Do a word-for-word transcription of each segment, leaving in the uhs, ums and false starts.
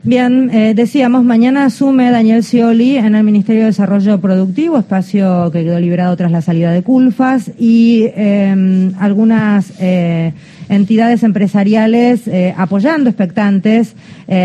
Bien, eh, decíamos, mañana asume Daniel Scioli en el Ministerio de Desarrollo Productivo, espacio que quedó liberado tras la salida de Culfas, y eh, algunas eh, entidades empresariales eh, apoyando, expectantes,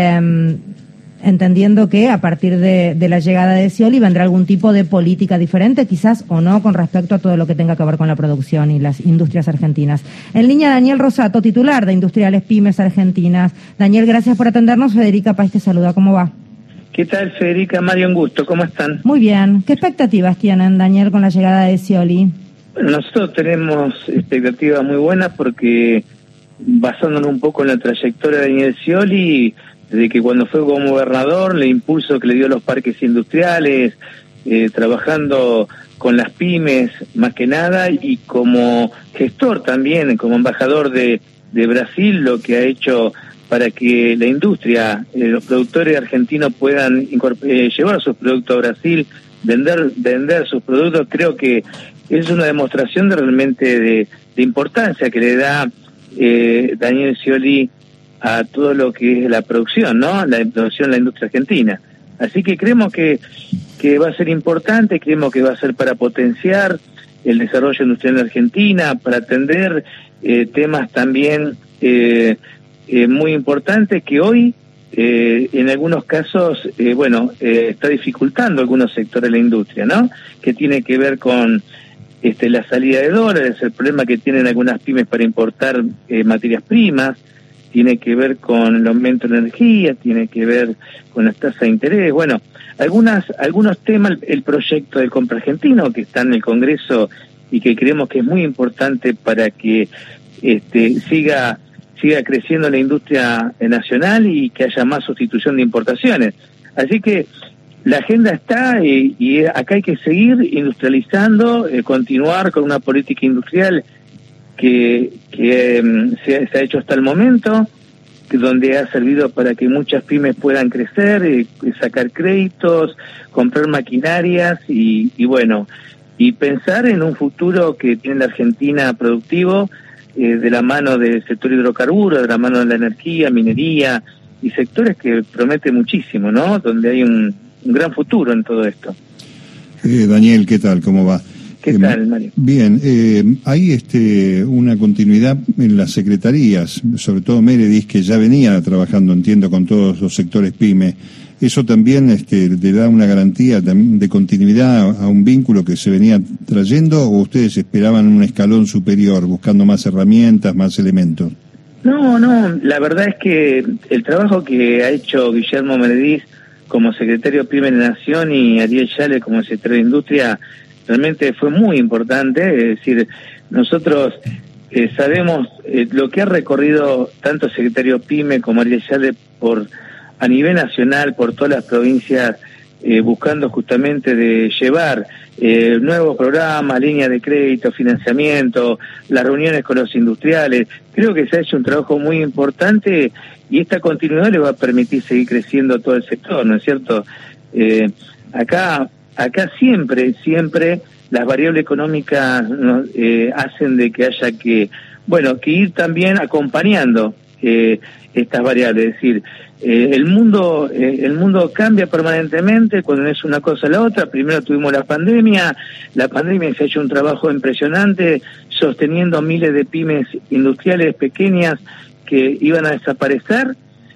eh, entendiendo que a partir de, de la llegada de Scioli vendrá algún tipo de política diferente, quizás o no, con respecto a todo lo que tenga que ver con la producción y las industrias argentinas. En línea, Daniel Rosato, titular de Industriales Pymes Argentinas. Daniel, gracias por atendernos. Federica País te saluda. ¿Cómo va? ¿Qué tal, Federica? Mario, un gusto. ¿Cómo están? Muy bien. ¿Qué expectativas tienen, Daniel, con la llegada de Scioli? Bueno, nosotros tenemos expectativas muy buenas porque, basándonos un poco en la trayectoria de Daniel Scioli, desde que cuando fue como gobernador, el impulso que le dio a los parques industriales, eh, trabajando con las pymes más que nada, y como gestor también, como embajador de, de Brasil, lo que ha hecho para que la industria, eh, los productores argentinos puedan eh, llevar sus productos a Brasil, vender vender sus productos, creo que es una demostración de realmente de, de importancia que le da eh, Daniel Scioli a todo lo que es la producción, ¿no? La producción, la industria argentina. Así que creemos que, que va a ser importante, creemos que va a ser para potenciar el desarrollo industrial en Argentina, para atender eh, temas también eh, eh, muy importantes que hoy, eh, en algunos casos, eh, bueno, eh, está dificultando algunos sectores de la industria, ¿no? Que tiene que ver con este, la salida de dólares, el problema que tienen algunas pymes para importar eh, materias primas, tiene que ver con el aumento de la energía, tiene que ver con las tasas de interés. Bueno, algunas algunos temas, el, el proyecto del Compra Argentino que está en el Congreso y que creemos que es muy importante para que este siga siga creciendo la industria nacional y que haya más sustitución de importaciones. Así que la agenda está y, y acá hay que seguir industrializando, eh, continuar con una política industrial que, que um, se, se ha hecho hasta el momento, que donde ha servido para que muchas pymes puedan crecer, eh, sacar créditos, comprar maquinarias y, y bueno, y pensar en un futuro que tiene la Argentina productivo, eh, de la mano del sector hidrocarburos, de la mano de la energía, minería y sectores que promete muchísimo, ¿no? Donde hay un, un gran futuro en todo esto. Eh, Daniel, ¿qué tal? ¿Cómo va? ¿Qué eh, tal, Mario? Bien, eh, hay este, una continuidad en las secretarías, sobre todo Meredith, que ya venía trabajando, entiendo, con todos los sectores pyme. ¿Eso también este, le da una garantía de continuidad a un vínculo que se venía trayendo, o ustedes esperaban un escalón superior, buscando más herramientas, más elementos? No, no, la verdad es que el trabajo que ha hecho Guillermo Meredith como secretario de Pyme de la Nación y Ariel Yale como secretario de Industria realmente fue muy importante. Es decir, nosotros eh, sabemos eh, lo que ha recorrido tanto el secretario PYME como Ariel Yale por a nivel nacional, por todas las provincias, eh, buscando justamente de llevar eh, nuevos programas, líneas de crédito, financiamiento, las reuniones con los industriales. Creo que se ha hecho un trabajo muy importante y esta continuidad le va a permitir seguir creciendo todo el sector, ¿no es cierto? Eh, acá acá siempre, siempre las variables económicas ¿no? eh, hacen de que haya que, bueno, que ir también acompañando eh, estas variables, es decir, eh, el mundo eh, el mundo cambia permanentemente cuando no es una cosa la otra. Primero tuvimos la pandemia, la pandemia se ha hecho un trabajo impresionante sosteniendo miles de pymes industriales pequeñas que iban a desaparecer,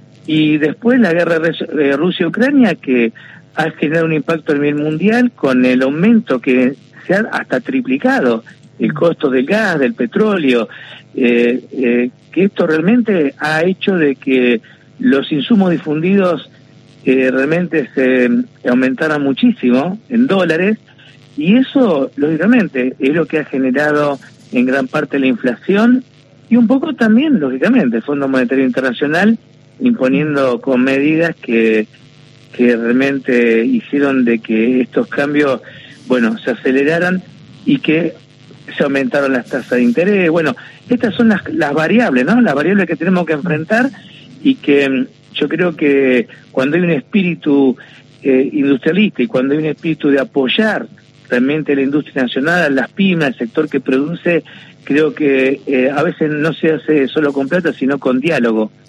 y después la guerra de Rusia-Ucrania que ha generado un impacto a nivel mundial con el aumento que se ha hasta triplicado el costo del gas, del petróleo, eh, eh, que esto realmente ha hecho de que los insumos difundidos eh, realmente se aumentaran muchísimo en dólares, y eso, lógicamente, es lo que ha generado en gran parte la inflación, y un poco también, lógicamente, el Fondo Monetario Internacional imponiendo con medidas que que realmente hicieron de que estos cambios, bueno, se aceleraran y que se aumentaron las tasas de interés. Bueno, estas son las, las variables, ¿no? Las variables que tenemos que enfrentar, y que yo creo que cuando hay un espíritu eh, industrialista y cuando hay un espíritu de apoyar realmente la industria nacional, las pymes, el sector que produce, creo que eh, a veces no se hace solo con plata, sino con diálogo.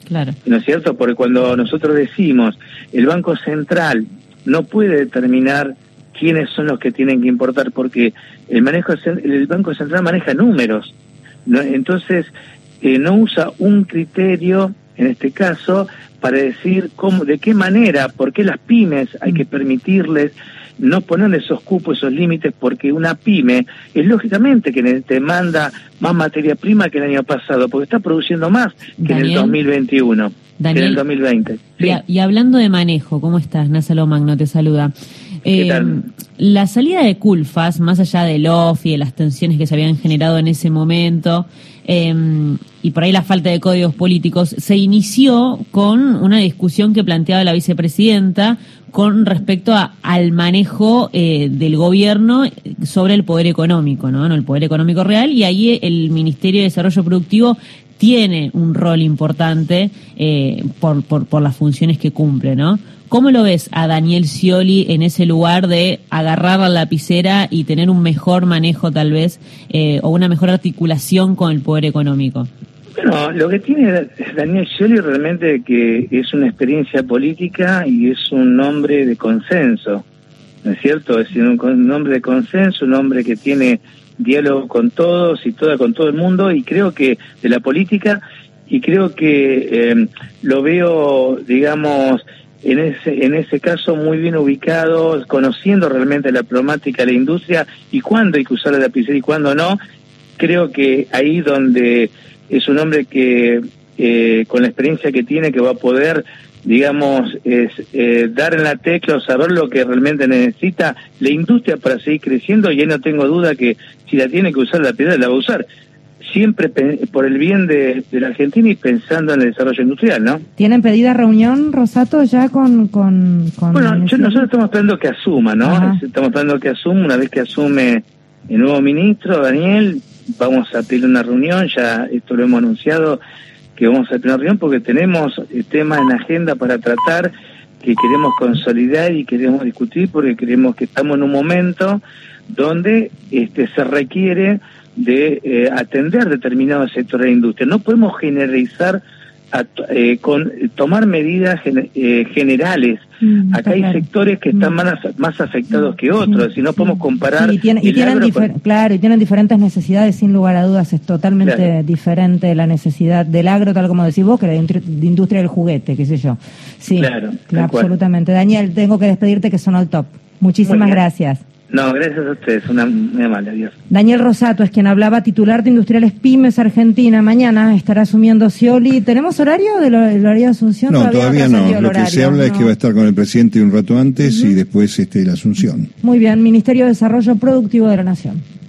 Claro. ¿No es cierto? Porque cuando nosotros decimos el Banco Central no puede determinar quiénes son los que tienen que importar, porque el manejo el Banco Central maneja números, ¿no? Entonces eh, no usa un criterio, en este caso, para decir cómo, de qué manera, por qué las pymes hay que permitirles no ponerle esos cupos, esos límites, porque una pyme es lógicamente que te manda más materia prima que el año pasado, porque está produciendo más que Daniel, en el dos mil veintiuno, Daniel, que en el dos mil veinte. Sí. Y, a, y hablando de manejo, ¿cómo estás? Násalo Magno te saluda. ¿Qué Eh, tal? La salida de Culfas, más allá del off y de las tensiones que se habían generado en ese momento, eh, y por ahí la falta de códigos políticos, se inició con una discusión que planteaba la vicepresidenta con respecto a, al manejo eh, del gobierno sobre el poder económico, ¿no? ¿no? El poder económico real, y ahí el Ministerio de Desarrollo Productivo tiene un rol importante eh, por, por, por las funciones que cumple, ¿no? ¿Cómo lo ves a Daniel Scioli en ese lugar de agarrar la lapicera y tener un mejor manejo tal vez, eh, o una mejor articulación con el poder económico? Bueno, lo que tiene Daniel Scioli realmente que es una experiencia política y es un hombre de consenso, ¿no es cierto? Es un, un hombre de consenso, un hombre que tiene diálogo con todos y toda con todo el mundo, y creo que de la política, y creo que eh, lo veo, digamos, en ese en ese caso muy bien ubicado, conociendo realmente la problemática de la industria y cuándo hay que usar la lapicera y cuándo no. Creo que ahí donde es un hombre que eh, con la experiencia que tiene, que va a poder, digamos, es, eh, dar en la tecla o saber lo que realmente necesita la industria para seguir creciendo, y ahí no tengo duda que si la tiene que usar la piedra la va a usar, siempre por el bien de, de la Argentina y pensando en el desarrollo industrial, ¿no? ¿Tienen pedida reunión, Rosato, ya con...? con, con bueno, yo, nosotros estamos esperando que asuma, ¿no? Ajá. Estamos esperando que asuma. Una vez que asume el nuevo ministro, Daniel, vamos a pedir una reunión, ya esto lo hemos anunciado, que vamos a pedir una reunión porque tenemos temas en agenda para tratar, que queremos consolidar y queremos discutir, porque creemos que estamos en un momento donde este se requiere de eh, atender determinados sectores de la industria. No podemos generalizar, a, eh, con tomar medidas gen, eh, generales. Mm, Acá hay claro. sectores que están mm. más, más afectados que otros, sí, y no sí. podemos comparar. Sí, y tiene, y tienen difer- con... Claro, y tienen diferentes necesidades, sin lugar a dudas. Es totalmente claro. diferente la necesidad del agro, tal como decís vos, que la de industria del juguete, qué sé yo. Sí, claro, claro absolutamente. Daniel, tengo que despedirte, que son al top. Muchísimas gracias. No, gracias a ustedes, una muy amable, adiós. Daniel Rosato es quien hablaba, titular de Industriales Pymes Argentina. Mañana estará asumiendo Scioli. ¿Tenemos horario del horario de Asunción? No, todavía, todavía no. Lo horario, que se habla ¿no? es que va a estar con el presidente un rato antes uh-huh. y después este, la Asunción. Muy bien, Ministerio de Desarrollo Productivo de la Nación.